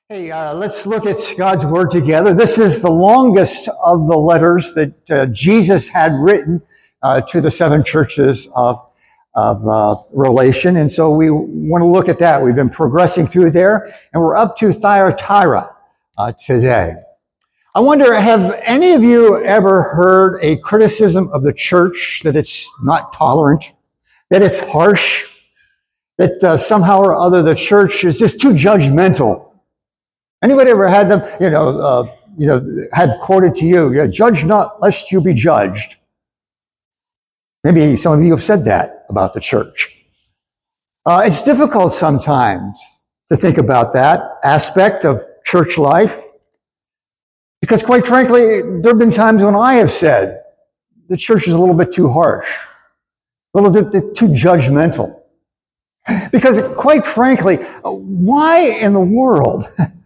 Hey, let's look at God's Word together. This is the longest of the letters that Jesus had written to the seven churches of Revelation. And so we want to look at that. We've been progressing through there, and we're up to Thyatira today. I wonder, have any of you ever heard a criticism of the church that it's not tolerant, that it's harsh, that somehow or other the church is just too judgmental? Anybody ever had them, have quoted to you, judge not lest you be judged? Maybe some of you have said that about the church. It's difficult sometimes to think about that aspect of church life, because quite frankly, there have been times when I have said the church is a little bit too harsh, a little bit too judgmental. Because quite frankly, why in the world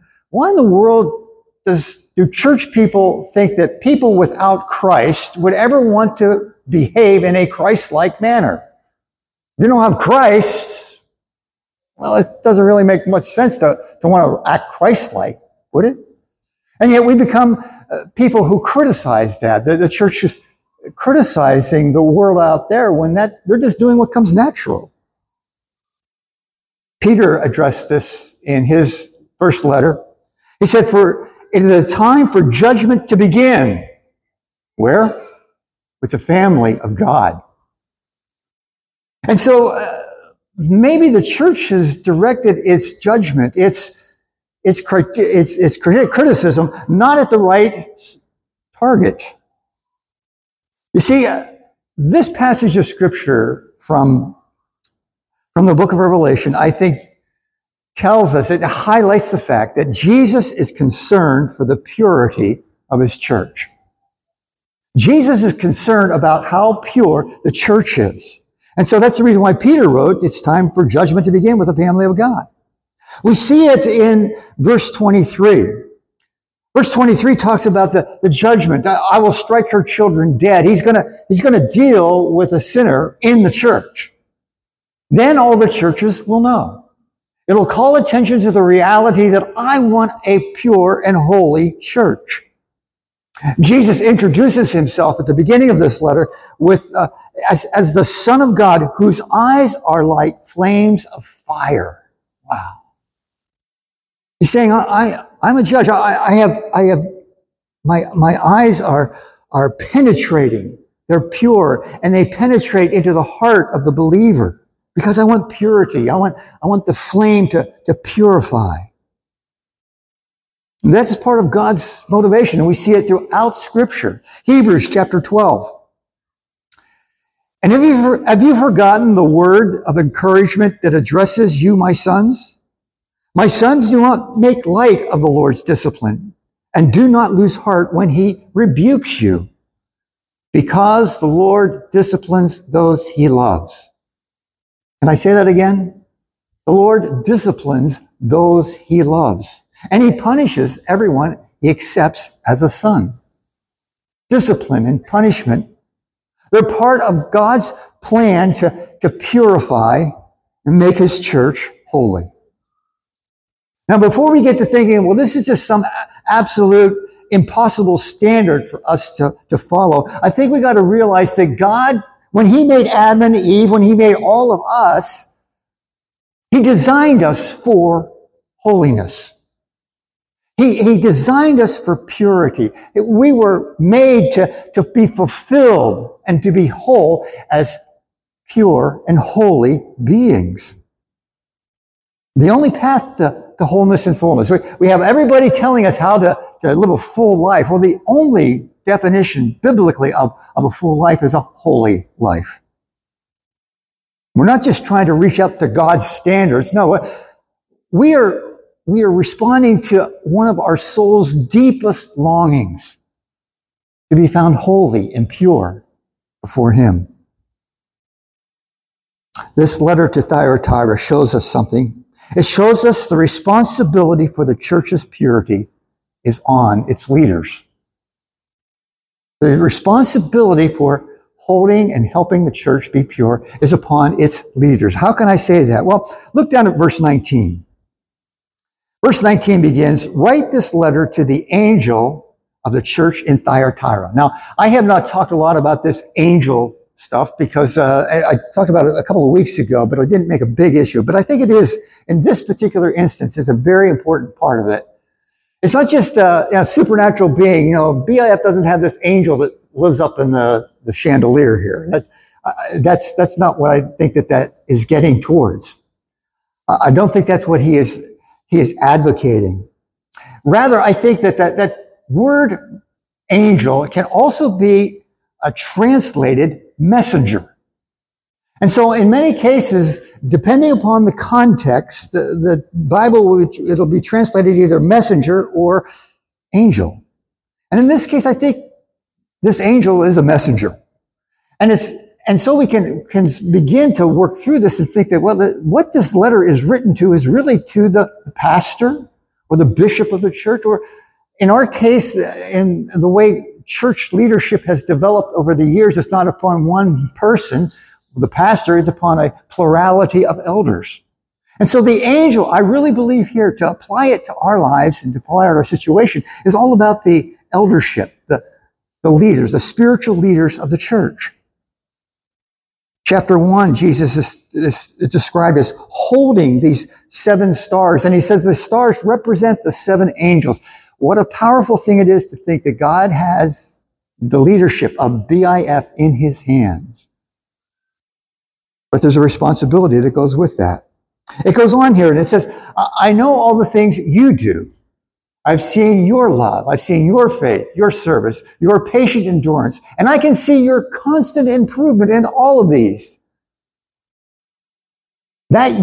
do church people think that people without Christ would ever want to behave in a Christ-like manner? If you don't have Christ, well, it doesn't really make much sense to want to act Christ-like, would it? And yet we become people who criticize that. The church is criticizing the world out there when they're just doing what comes natural. Peter addressed this in his first letter. He said, "For it is a time for judgment to begin." Where? With the family of God. And so maybe the church has directed its judgment, its criticism, not at the right target. You see, this passage of Scripture from the book of Revelation, I think, tells us, it highlights the fact that Jesus is concerned for the purity of his church. Jesus is concerned about how pure the church is. And so that's the reason why Peter wrote, it's time for judgment to begin with the family of God. We see it in verse 23. Verse 23 talks about the judgment. I will strike her children dead. He's gonna deal with a sinner in the church. Then all the churches will know. It'll call attention to the reality that I want a pure and holy church. Jesus introduces himself at the beginning of this letter with as the Son of God, whose eyes are like flames of fire. Wow. He's saying, I'm a judge. I have my eyes are penetrating. They're pure, and they penetrate into the heart of the believer. Because I want purity. I want the flame to purify. And that's part of God's motivation, and we see it throughout Scripture. Hebrews chapter 12. And have you forgotten the word of encouragement that addresses you, my sons? My sons, do not make light of the Lord's discipline, and do not lose heart when he rebukes you, because the Lord disciplines those he loves. Can I say that again? The Lord disciplines those he loves, and he punishes everyone he accepts as a son. Discipline and punishment, they're part of God's plan to purify and make his church holy. Now, before we get to thinking, well, this is just some absolute impossible standard for us to follow, I think we got to realize that God, when he made Adam and Eve, when he made all of us, he designed us for holiness. He designed us for purity. We were made to be fulfilled and to be whole as pure and holy beings. The only path to wholeness and fullness. We have everybody telling us how to live a full life. Well, the only definition biblically of a full life is a holy life. We're not just trying to reach up to God's standards. No, we are responding to one of our soul's deepest longings, to be found holy and pure before him. This letter to Thyatira shows us something. It shows us the responsibility for the church's purity is on its leaders. The responsibility for holding and helping the church be pure is upon its leaders. How can I say that? Well, look down at verse 19. Verse 19 begins, write this letter to the angel of the church in Thyatira. Now, I have not talked a lot about this angel stuff because I talked about it a couple of weeks ago, but I didn't make a big issue. But I think it is, in this particular instance, is a very important part of it. It's not just a supernatural being. You know, BIF doesn't have this angel that lives up in the chandelier here. That's not what I think that is getting towards. I don't think that's what he is advocating. Rather, I think that word angel can also be a translated messenger. And so in many cases, depending upon the context, the Bible, it'll be translated either messenger or angel. And in this case, I think this angel is a messenger. And so we can begin to work through this and think that, well, what this letter is written to is really to the pastor or the bishop of the church, or in our case, in the way church leadership has developed over the years, it's not upon one person, the pastor, it's upon a plurality of elders. And so the angel, I really believe here, to apply it to our lives and to apply it to our situation, is all about the eldership, the leaders, the spiritual leaders of the church. Chapter 1, Jesus is described as holding these 7 stars. And he says the stars represent the 7 angels. What a powerful thing it is to think that God has the leadership of BIF in his hands. But there's a responsibility that goes with that. It goes on here and it says, I know all the things you do. I've seen your love. I've seen your faith, your service, your patient endurance, and I can see your constant improvement in all of these. This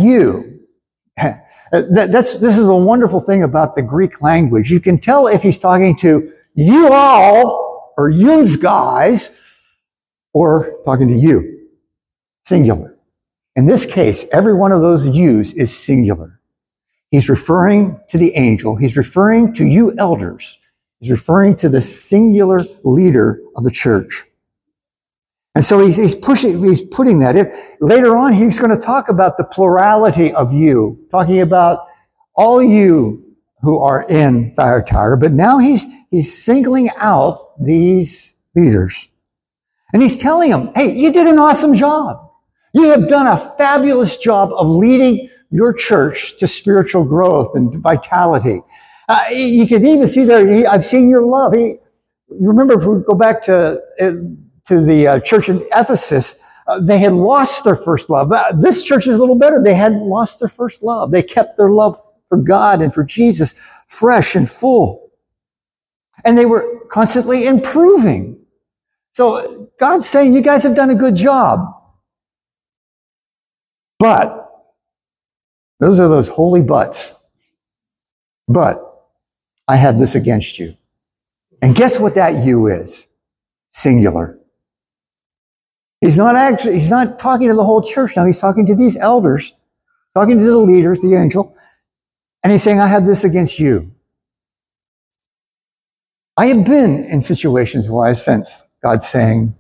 is a wonderful thing about the Greek language. You can tell if he's talking to you all, or yous guys, or talking to you, singular. In this case, every one of those yous is singular. He's referring to the angel. He's referring to you elders. He's referring to the singular leader of the church. And so he's putting that in. Later on, he's going to talk about the plurality of you, talking about all you who are in Thyatira. But now he's singling out these leaders. And he's telling them, hey, you did an awesome job. You have done a fabulous job of leading your church to spiritual growth and vitality. You can even see there, I've seen your love. You remember, if we go back to the church in Ephesus, they had lost their first love. This church is a little better. They hadn't lost their first love. They kept their love for God and for Jesus fresh and full. And they were constantly improving. So God's saying, you guys have done a good job. But those are those holy buts. But I have this against you. And guess what that you is? Singular. He's not talking to the whole church now. He's talking to these elders, talking to the leaders, the angel. And he's saying, I have this against you. I have been in situations where I sense God saying,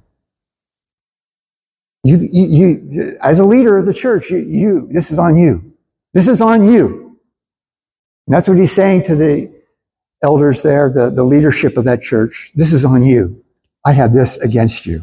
you, as a leader of the church, this is on you. This is on you. And that's what he's saying to the elders there, the leadership of that church. This is on you. I have this against you.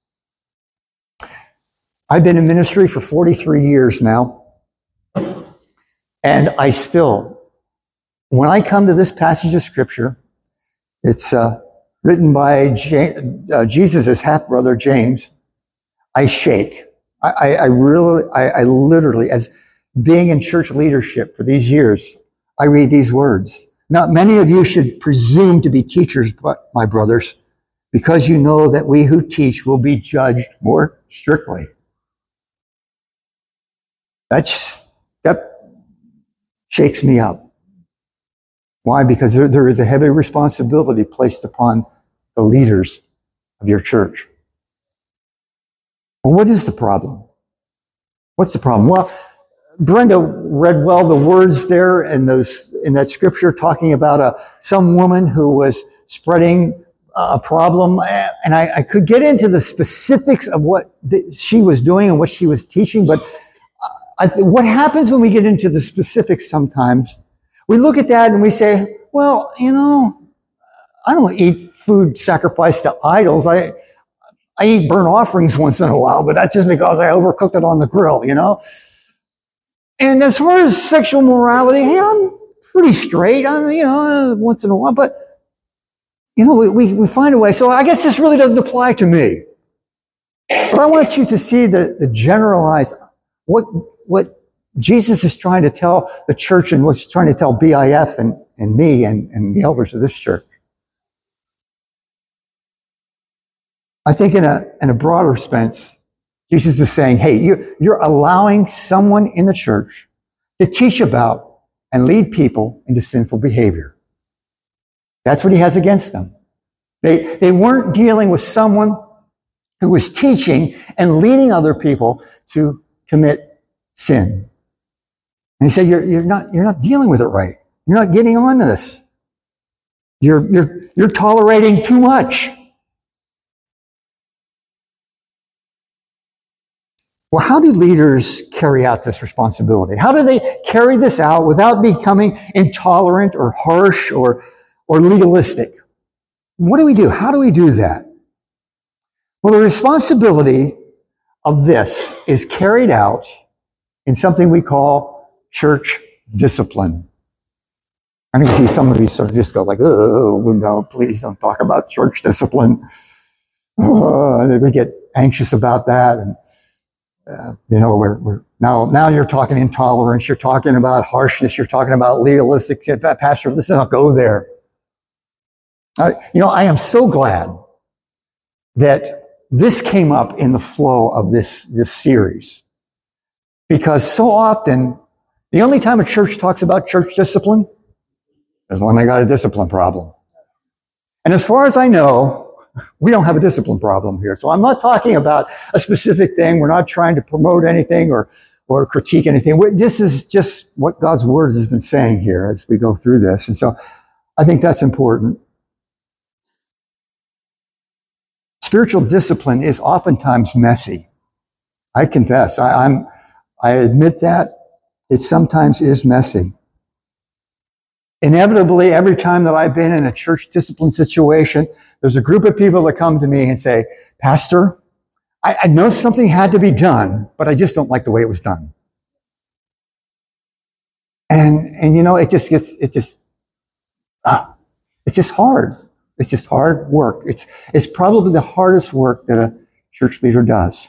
I've been in ministry for 43 years now. And I still, when I come to this passage of Scripture, it's written by Jesus' half-brother, James, I shake. I literally, as being in church leadership for these years, I read these words. Not many of you should presume to be teachers, but my brothers, because you know that we who teach will be judged more strictly. That shakes me up. Why? Because there is a heavy responsibility placed upon the leaders of your church. Well, what is the problem? What's the problem? Well, Brenda read well the words there in that scripture talking about some woman who was spreading a problem, and I could get into the specifics of what she was doing and what she was teaching, but what happens when we get into the specifics sometimes, We look at that and we say, well, I don't eat food sacrificed to idols. I eat burnt offerings once in a while, but that's just because I overcooked it on the grill, And as far as sexual morality, hey, I'm pretty straight. Once in a while, but we find a way. So I guess this really doesn't apply to me. But I want you to see the generalized, what Jesus is trying to tell the church and what's trying to tell BIF and me and the elders of this church. I think in a broader sense, Jesus is saying, hey, you're allowing someone in the church to teach about and lead people into sinful behavior. That's what he has against them. They weren't dealing with someone who was teaching and leading other people to commit sin. And he said, you're not dealing with it right. You're not getting on to this. You're tolerating too much. Well, how do leaders carry out this responsibility? How do they carry this out without becoming intolerant or harsh or legalistic? What do we do? How do we do that? Well, the responsibility of this is carried out in something we call church discipline. I can see some of you sort of just go like, oh, no, please don't talk about church discipline. We get anxious about that. And, we're now you're talking intolerance. You're talking about harshness. You're talking about legalistic. Pastor, let's not go there. I am so glad that this came up in the flow of this series, because so often the only time a church talks about church discipline is when they got a discipline problem. And as far as I know, we don't have a discipline problem here. So I'm not talking about a specific thing. We're not trying to promote anything or critique anything. This is just what God's word has been saying here as we go through this. And so I think that's important. Spiritual discipline is oftentimes messy. I confess. I admit that it sometimes is messy. Inevitably, every time that I've been in a church discipline situation, there's a group of people that come to me and say, Pastor, I know something had to be done, but I just don't like the way it was done. And it just hard. It's just hard work. It's probably the hardest work that a church leader does.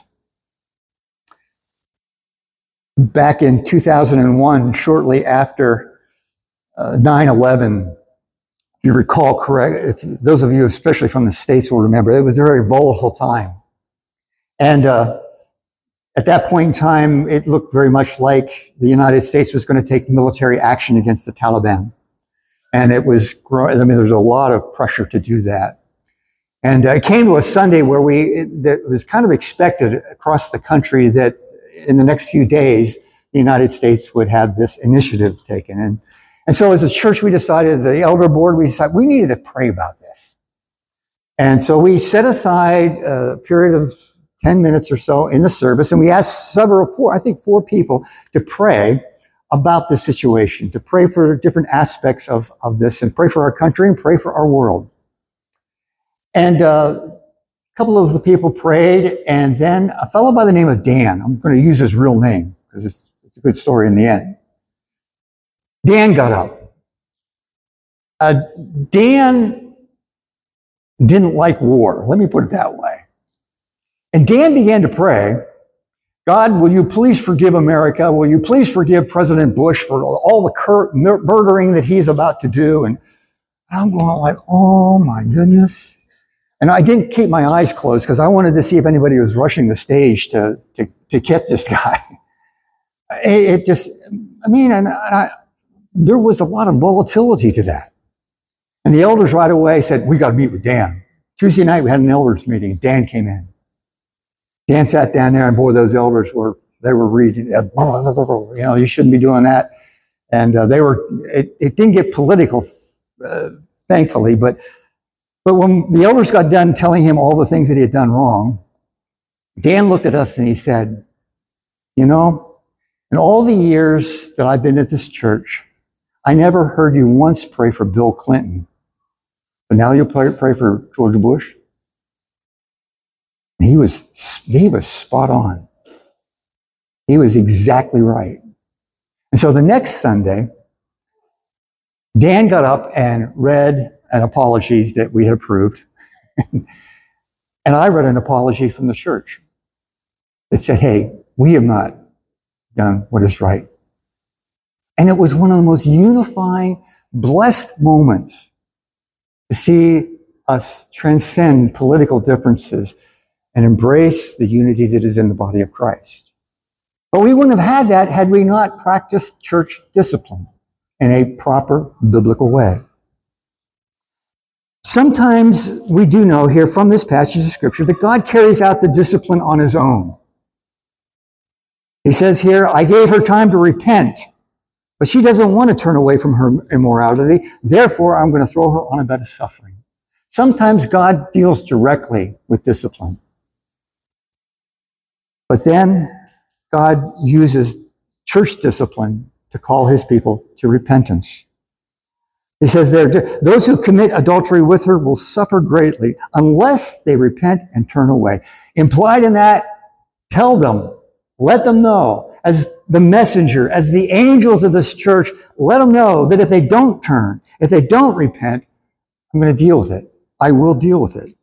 Back in 2001, shortly after 9/11, if you recall correct, those of you especially from the States will remember, it was a very volatile time. And at that point in time, it looked very much like the United States was going to take military action against the Taliban. And it was growing. There's a lot of pressure to do that. And it came to a Sunday where it was kind of expected across the country that in the next few days, the United States would have this initiative taken. And so as a church, we decided, the elder board, we needed to pray about this. And so we set aside a period of 10 minutes or so in the service, and we asked four people to pray about this situation, to pray for different aspects of this, and pray for our country and pray for our world. And a couple of the people prayed, and then a fellow by the name of Dan, I'm going to use his real name because it's a good story in the end. Dan got up. Dan didn't like war. Let me put it that way. And Dan began to pray, God, will you please forgive America? Will you please forgive President Bush for all the murdering that he's about to do? And I'm going like, oh my goodness. And I didn't keep my eyes closed because I wanted to see if anybody was rushing the stage to get this guy. There was a lot of volatility to that. And the elders right away said, we got to meet with Dan. Tuesday night, we had an elders meeting. Dan came in. Dan sat down there, and boy, those elders were reading, you shouldn't be doing that. And it didn't get political, thankfully, but when the elders got done telling him all the things that he had done wrong, Dan looked at us and he said, in all the years that I've been at this church, I never heard you once pray for Bill Clinton, but now you'll pray for George Bush. He was spot on. He was exactly right. And so the next Sunday, Dan got up and read an apology that we had approved. And I read an apology from the church that said, hey, we have not done what is right. And it was one of the most unifying, blessed moments to see us transcend political differences and embrace the unity that is in the body of Christ. But we wouldn't have had that had we not practiced church discipline in a proper biblical way. Sometimes we do know here from this passage of Scripture that God carries out the discipline on his own. He says here, I gave her time to repent, but she doesn't want to turn away from her immorality. Therefore, I'm going to throw her on a bed of suffering. Sometimes God deals directly with discipline. But then God uses church discipline to call his people to repentance. He says there, those who commit adultery with her will suffer greatly unless they repent and turn away. Implied in that, tell them, let them know, as the messenger, as the angels of this church, let them know that if they don't turn, if they don't repent, I'm going to deal with it. I will deal with it.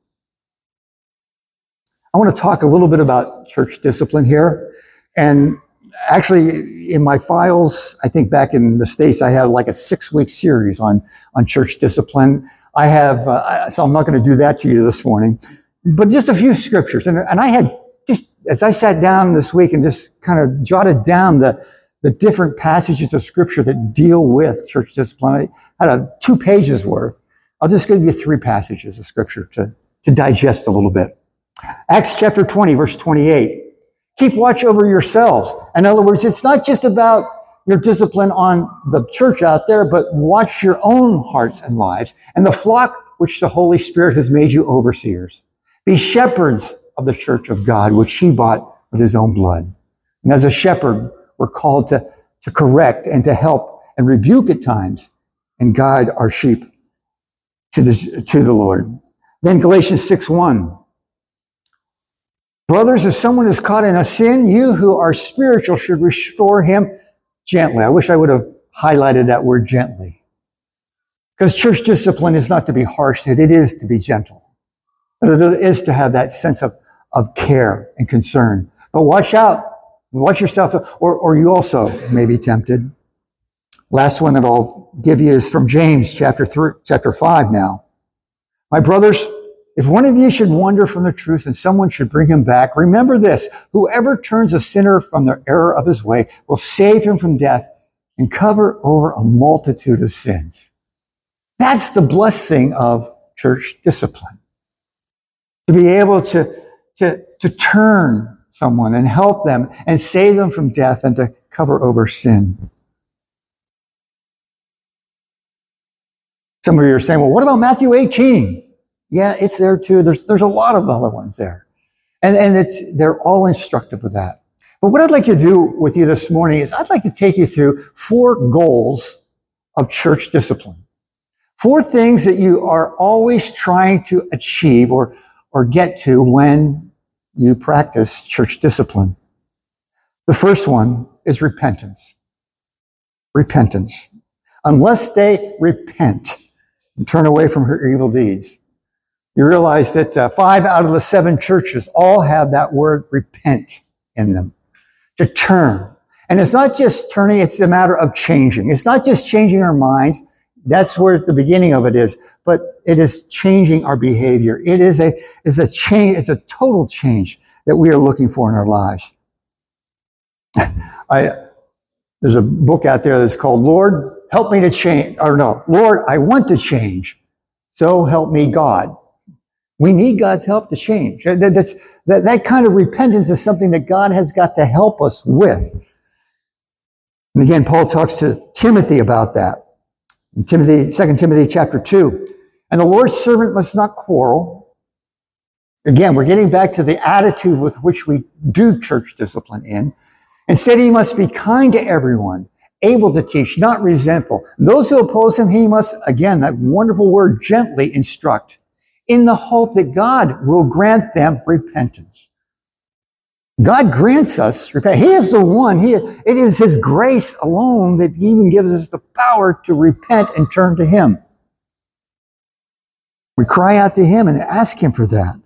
I want to talk a little bit about church discipline here. And actually, in my files, I think back in the States, I have like a 6-week series on church discipline. I have, so I'm not going to do that to you this morning, but just a few scriptures. And I had just, as I sat down this week and just kind of jotted down the different passages of scripture that deal with church discipline, I had 2 pages worth. I'll just give you 3 passages of scripture to digest a little bit. Acts chapter 20, verse 28. Keep watch over yourselves. In other words, it's not just about your discipline on the church out there, but watch your own hearts and lives and the flock which the Holy Spirit has made you overseers. Be shepherds of the church of God, which he bought with his own blood. And as a shepherd, we're called to correct and to help and rebuke at times and guide our sheep to the Lord. Then Galatians 6:1. Brothers, if someone is caught in a sin, you who are spiritual should restore him gently. I wish I would have highlighted that word gently. Because church discipline is not to be harsh, it is to be gentle. But it is to have that sense of care and concern. But watch out. Watch yourself, or you also may be tempted. Last one that I'll give you is from James chapter 5 now. My brothers, if one of you should wander from the truth and someone should bring him back, remember this, whoever turns a sinner from the error of his way will save him from death and cover over a multitude of sins. That's the blessing of church discipline. To be able to turn someone and help them and save them from death and to cover over sin. Some of you are saying, well, what about Matthew 18? Yeah, it's there too. There's a lot of other ones there. And they're all instructive with that. But what I'd like to do with you this morning is I'd like to take you through 4 goals of church discipline. 4 things that you are always trying to achieve or get to when you practice church discipline. The first one is repentance. Repentance. Unless they repent and turn away from her evil deeds. You realize that 5 out of the 7 churches all have that word repent in them. To turn. And it's not just turning, it's a matter of changing. It's not just changing our minds. That's where the beginning of it is. But it is changing our behavior. It is a change, it's a total change that we are looking for in our lives. There's a book out there that's called Lord, Help Me to Change. Or no, Lord, I Want to Change. So help me God. We need God's help to change. That kind of repentance is something that God has got to help us with. And again, Paul talks to Timothy about that. In 2 Timothy chapter 2. And the Lord's servant must not quarrel. Again, we're getting back to the attitude with which we do church discipline in. Instead, he must be kind to everyone, able to teach, not resentful. Those who oppose him, he must, again, that wonderful word, gently instruct, in the hope that God will grant them repentance. God grants us repentance. He is the one. It is his grace alone that even gives us the power to repent and turn to him. We cry out to him and ask him for that.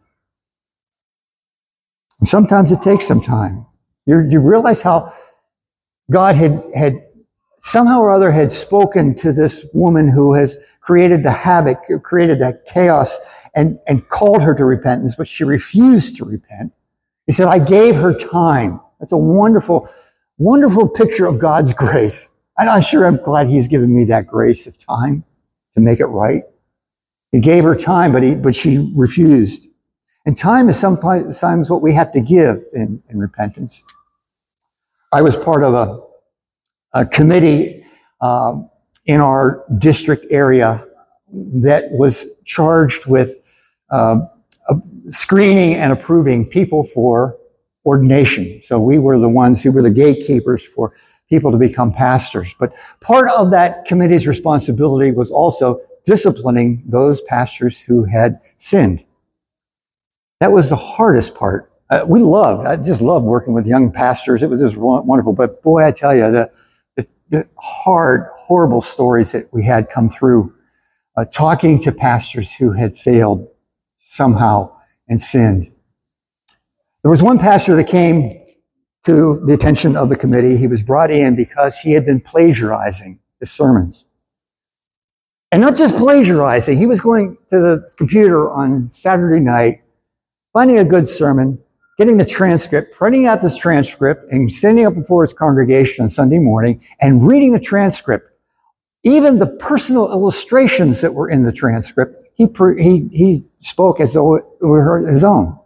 And sometimes it takes some time. You realize how God had somehow or other had spoken to this woman who has created the havoc, created that chaos, and called her to repentance, but she refused to repent. He said, I gave her time. That's a wonderful, wonderful picture of God's grace. I'm sure I'm glad he's given me that grace of time to make it right. He gave her time, but she refused. And time is sometimes what we have to give in repentance. I was part of a committee in our district area that was charged with screening and approving people for ordination. So we were the ones who were the gatekeepers for people to become pastors. But part of that committee's responsibility was also disciplining those pastors who had sinned. That was the hardest part. I just loved working with young pastors. It was just wonderful. But boy, I tell you, the hard, horrible stories that we had come through, talking to pastors who had failed somehow and sinned. There was one pastor that came to the attention of the committee. He was brought in because he had been plagiarizing the sermons. And not just plagiarizing, he was going to the computer on Saturday night, finding a good sermon, getting the transcript, printing out this transcript, and standing up before his congregation on Sunday morning and reading the transcript. Even the personal illustrations that were in the transcript, he spoke as though it were his own.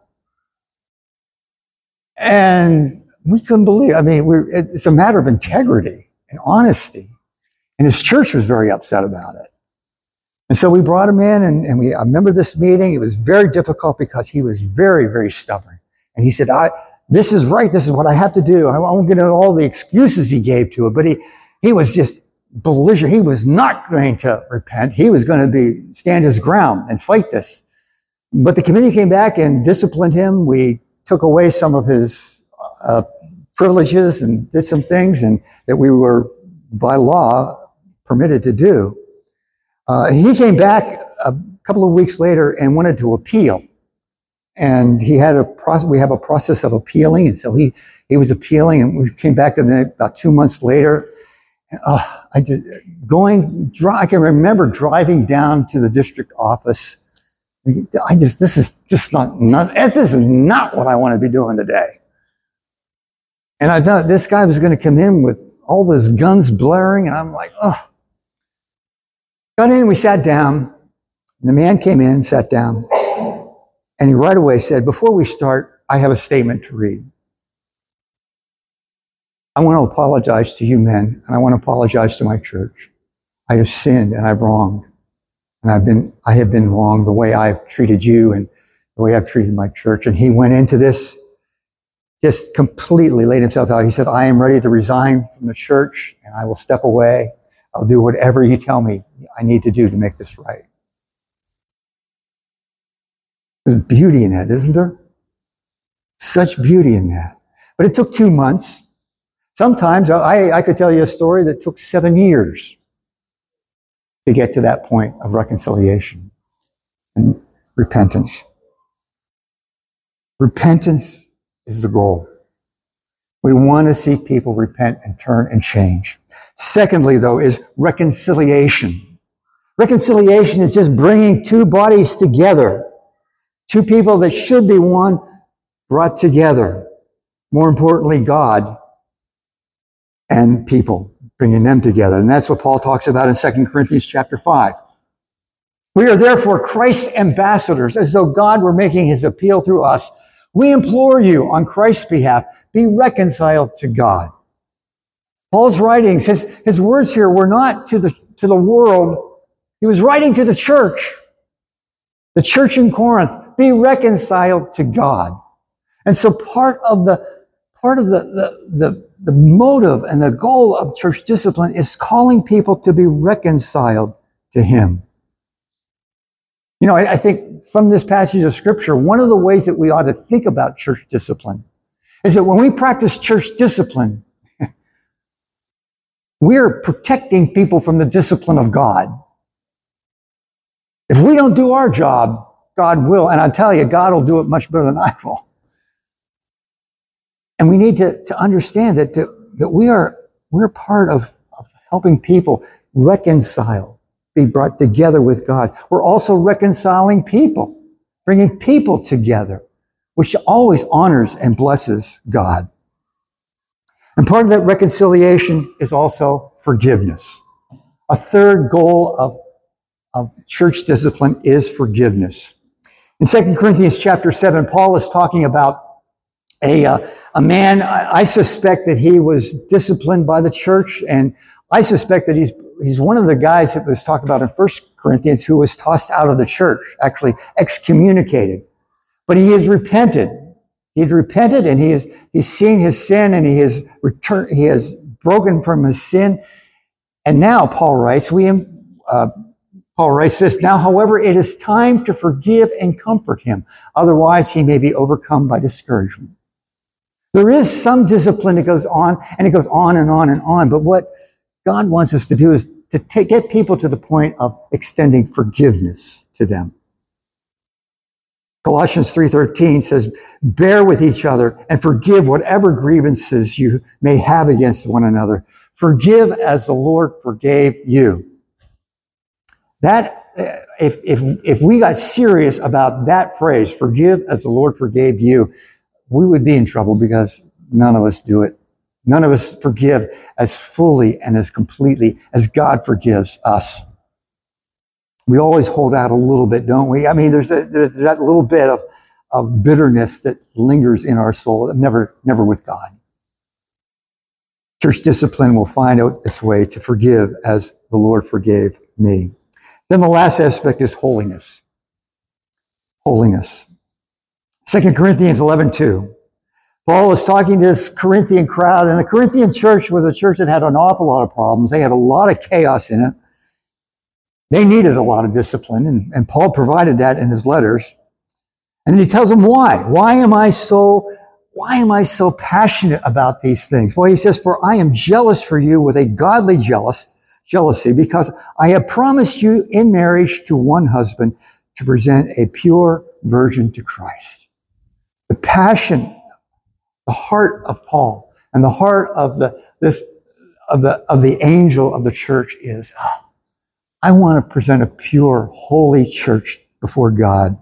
And we couldn't believe, it's a matter of integrity and honesty. And his church was very upset about it. And so we brought him in, and I remember this meeting. It was very difficult because he was very, very stubborn. And he said, this is right. This is what I have to do. I won't get into all the excuses he gave to it, but he was just belligerent. He was not going to repent. He was going to stand his ground and fight this. But the committee came back and disciplined him. We took away some of his privileges and did some things and that we were by law permitted to do. He came back a couple of weeks later and wanted to appeal. And we have a process of appealing. And so he was appealing, and we came back to him about 2 months later. And, I can remember driving down to the district office. This is not what I want to be doing today. And I thought this guy was going to come in with all those guns blaring, and I'm like, Got in, we sat down, and the man came in, sat down, and he right away said, before we start, I have a statement to read. I want to apologize to you men, and I want to apologize to my church. I have sinned and I've wronged. And I have been wrong the way I've treated you and the way I've treated my church. And he went into this, just completely laid himself out. He said, I am ready to resign from the church, and I will step away. I'll do whatever you tell me I need to do to make this right. There's beauty in that, isn't there? Such beauty in that. But it took 2 months. Sometimes I could tell you a story that took 7 years to get to that point of reconciliation and repentance. Repentance is the goal. We want to see people repent and turn and change. Secondly, though, is reconciliation. Reconciliation is just bringing two bodies together. Two people that should be one brought together. More importantly, God and people, bringing them together. And that's what Paul talks about in 2 Corinthians chapter 5. We are therefore Christ's ambassadors, as though God were making his appeal through us. We implore you on Christ's behalf, be reconciled to God. Paul's writings, his words here were not to the world. He was writing to the church in Corinth. Be reconciled to God. And so part of the the motive and the goal of church discipline is calling people to be reconciled to Him. You know, I think from this passage of Scripture, one of the ways that we ought to think about church discipline is that when we practice church discipline, we're protecting people from the discipline of God. If we don't do our job, God will. And I tell you, God will do it much better than I will. And we need to understand that we're part of helping people reconcile, be brought together with God. We're also reconciling people, bringing people together, which always honors and blesses God. And part of that reconciliation is also forgiveness. A third goal of church discipline is forgiveness. In 2 Corinthians chapter 7, Paul is talking about a man. I suspect that he was disciplined by the church, and I suspect that he's one of the guys that was talked about in 1 Corinthians who was tossed out of the church, actually excommunicated. But he has repented. He had repented, and he's seen his sin, and he has broken from his sin. And now Paul writes this, now, however, it is time to forgive and comfort him. Otherwise, he may be overcome by discouragement. There is some discipline that goes on, and it goes on and on and on. But what God wants us to do is to get people to the point of extending forgiveness to them. Colossians 3:13 says, bear with each other and forgive whatever grievances you may have against one another. Forgive as the Lord forgave you. That, if we got serious about that phrase, forgive as the Lord forgave you, we would be in trouble because none of us do it. None of us forgive as fully and as completely as God forgives us. We always hold out a little bit, don't we? I mean, there's that little bit of bitterness that lingers in our soul, never with God. Church discipline will find out its way to forgive as the Lord forgave me. Then the last aspect is holiness. Holiness. 2 Corinthians 11:2. Paul is talking to this Corinthian crowd, and the Corinthian church was a church that had an awful lot of problems. They had a lot of chaos in it. They needed a lot of discipline, and Paul provided that in his letters. And he tells them why. Why am I so passionate about these things? Well, he says, for I am jealous for you with a godly jealousy, because I have promised you in marriage to one husband to present a pure virgin to Christ. The passion, the heart of Paul and the heart of the angel of the church is, I want to present a pure, holy church before God.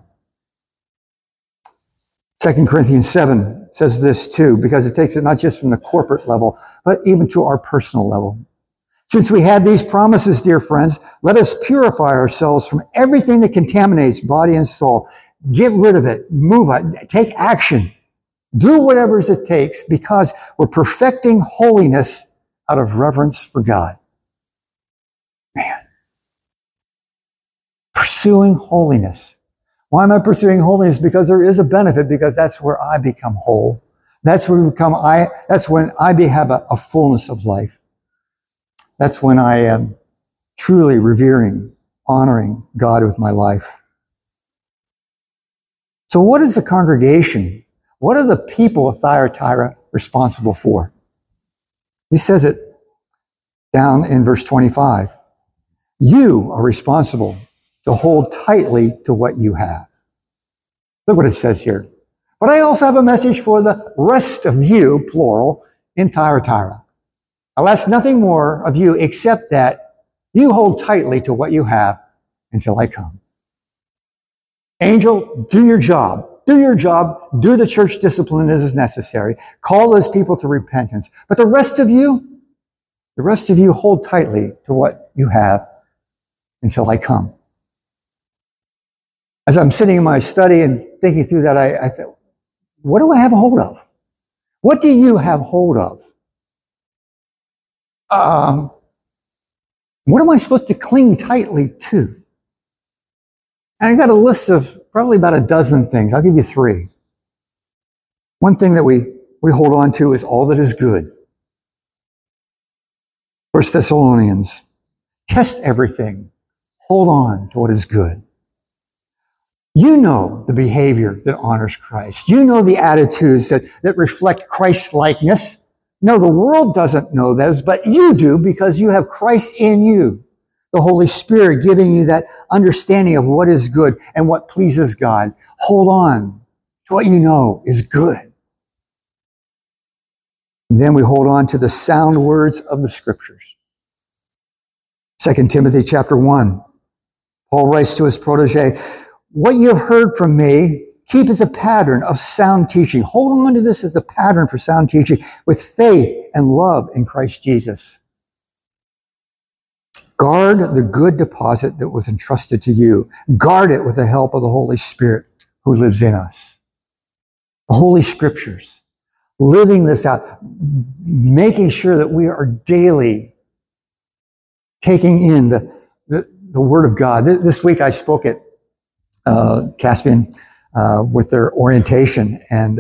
2 Corinthians 7 says this too, because it takes it not just from the corporate level, but even to our personal level. Since we have these promises, dear friends, let us purify ourselves from everything that contaminates body and soul. Get rid of it. Move it. Take action. Do whatever it takes, because we're perfecting holiness out of reverence for God. Man. Pursuing holiness. Why am I pursuing holiness? Because there is a benefit, because that's where I become whole. That's when I have a fullness of life. That's when I am truly revering, honoring God with my life. So what is the congregation? What are the people of Thyatira responsible for? He says it down in verse 25. You are responsible to hold tightly to what you have. Look what it says here. But I also have a message for the rest of you, plural, in Thyatira. I'll ask nothing more of you except that you hold tightly to what you have until I come. Angel, do your job. Do your job. Do the church discipline as is necessary. Call those people to repentance. But the rest of you hold tightly to what you have until I come. As I'm sitting in my study and thinking through that, I thought, what do I have hold of? What do you have hold of? What am I supposed to cling tightly to? And I got a list of probably about a dozen things. I'll give you three. One thing that we hold on to is all that is good. First Thessalonians, test everything. Hold on to what is good. You know the behavior that honors Christ. You know the attitudes that reflect Christ-likeness. No, the world doesn't know those, but you do because you have Christ in you. The Holy Spirit giving you that understanding of what is good and what pleases God. Hold on to what you know is good. And then we hold on to the sound words of the Scriptures. 2 Timothy chapter 1. Paul writes to his protege, what you have heard from me, keep as a pattern of sound teaching. Hold on to this as the pattern for sound teaching with faith and love in Christ Jesus. Guard the good deposit that was entrusted to you. Guard it with the help of the Holy Spirit who lives in us. The Holy Scriptures. Living this out. Making sure that we are daily taking in the Word of God. This week I spoke at Caspian with their orientation, and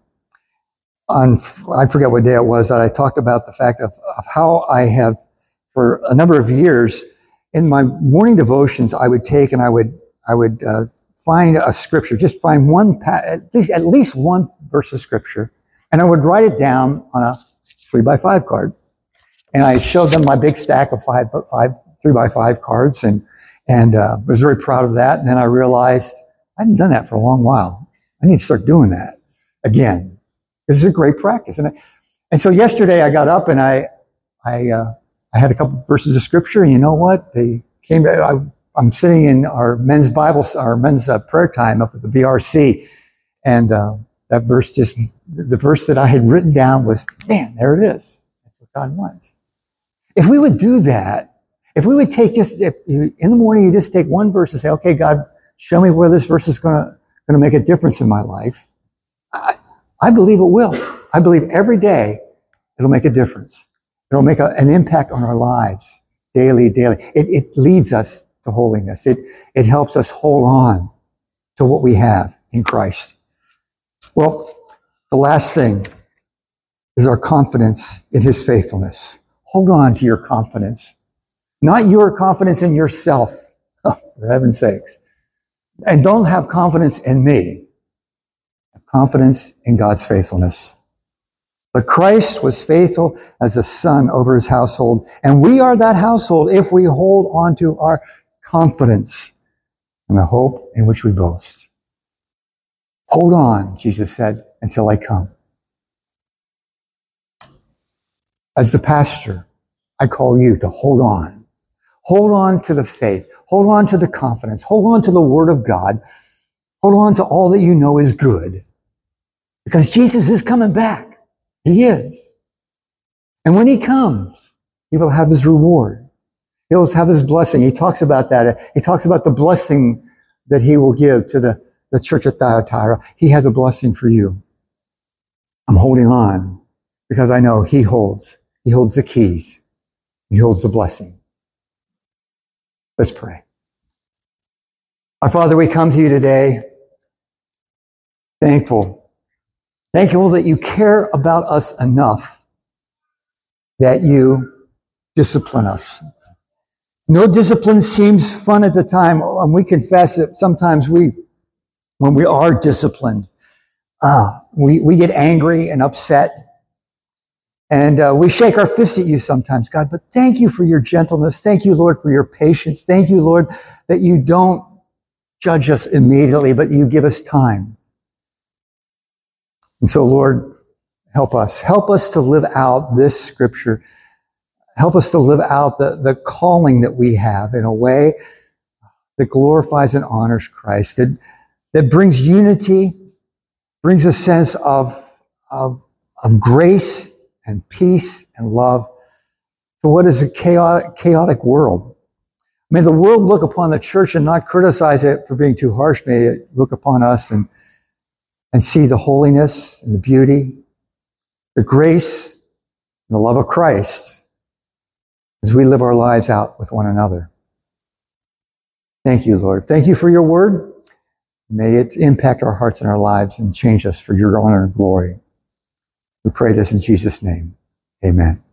I forget what day it was that I talked about the fact of how I have, for a number of years, in my morning devotions, I would take and I would find a scripture, just find at least one verse of scripture, and I would write it down on a 3x5 card, and I showed them my big stack of 3x5 cards, and was very proud of that. And then I realized I hadn't done that for a long while. I need to start doing that again. This is a great practice. And so yesterday I got up and I had a couple verses of scripture, and you know what? They came. I'm sitting in our men's prayer time up at the BRC, and that verse the verse that I had written down was, man, there it is. That's what God wants. If we would do that, if we would take in the morning, you just take one verse and say, okay, God, show me where this verse is going to make a difference in my life. I believe it will. I believe every day it'll make a difference. It'll make an impact on our lives daily. It leads us to holiness. It helps us hold on to what we have in Christ. Well, the last thing is our confidence in His faithfulness. Hold on to your confidence. Not your confidence in yourself, for heaven's sakes. And don't have confidence in me. Have confidence in God's faithfulness. But Christ was faithful as a son over His household. And we are that household if we hold on to our confidence and the hope in which we boast. Hold on, Jesus said, until I come. As the pastor, I call you to hold on. Hold on to the faith. Hold on to the confidence. Hold on to the Word of God. Hold on to all that you know is good. Because Jesus is coming back. He is. And when He comes, He will have His reward. He will have His blessing. He talks about that. He talks about the blessing that He will give to the church at Thyatira. He has a blessing for you. I'm holding on because I know He holds the keys. He holds the blessing. Let's pray. Our Father, we come to you today thankful that you care about us enough that you discipline us. No discipline seems fun at the time, and we confess that sometimes when we are disciplined, we get angry and upset. And we shake our fists at you sometimes, God, but thank you for your gentleness. Thank you, Lord, for your patience. Thank you, Lord, that you don't judge us immediately, but you give us time. And so, Lord, help us. Help us to live out this scripture. Help us to live out the calling that we have in a way that glorifies and honors Christ, that brings unity, brings a sense of grace and peace and love to what is a chaotic world. May the world look upon the church and not criticize it for being too harsh. May it look upon us and see the holiness and the beauty, the grace and the love of Christ as we live our lives out with one another. Thank you, Lord. Thank you for your word. May it impact our hearts and our lives and change us for your honor and glory. We pray this in Jesus' name. Amen.